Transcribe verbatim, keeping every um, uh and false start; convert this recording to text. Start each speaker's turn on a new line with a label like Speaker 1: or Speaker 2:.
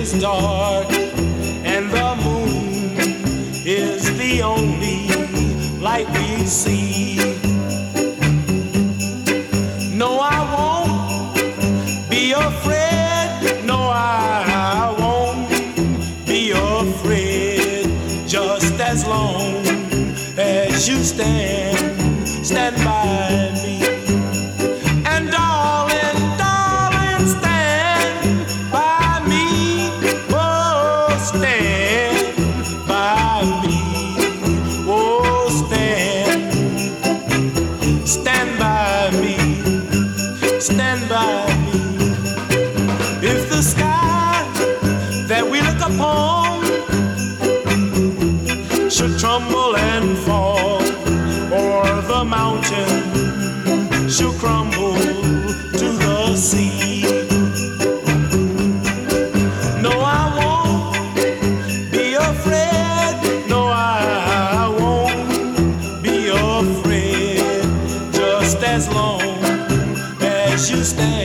Speaker 1: is dark and the moon is the only light we see. No, I won't be afraid. No, I won't be afraid. Just as long as you stand, stand by me. And darling, darling, stand by me. Oh, stand by me. Oh, stand, stand by me. Stand by me. If the sky that we look upon should tremble and fall, or the mountain should crumble to the sea, no, I won't be afraid. No, I won't be afraid. Just as long as you stand